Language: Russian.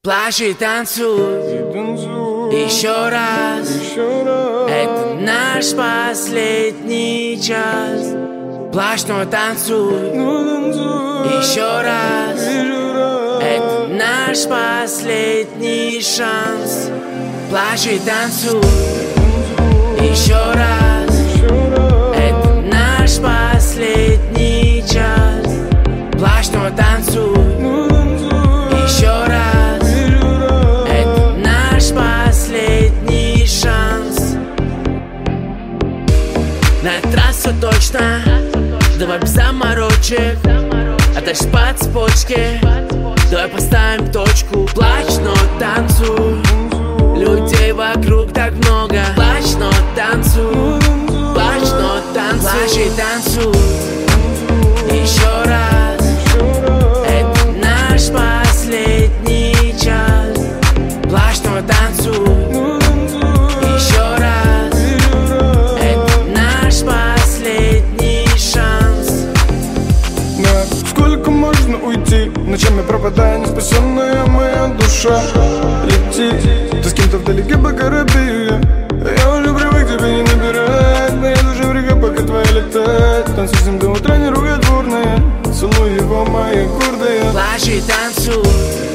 Плачь и танцуй, еще раз. Это наш последний час. Плачь, но танцуй, еще раз. Это наш последний шанс. Плачь и танцуй, еще раз. Это наш последний час. Плачь, но танцуй, еще раз. Это наш последний шанс. На трассу точно, давай без заморочек. А дальше по цепочке, давай поставим точку. Плачь, но танцуй, людей вокруг так много. Плачь, но танцуй, плачь, но танцуй. Плачь и танцуй, еще раз. Это наш последний час. Плачь, но танцуй, еще раз. Это наш последний шанс. Да, сколько можно уйти? Ночами пропадая, не спасенная моя душа. Лети, ты с кем-то вдалеке по Карибию. Я уже привык тебя не набирать. Моя душа в реке, пока твоя летает. Танцуй с ним до утра, не руготворная. Целуй его, моя гордая. Плачь и танцуй,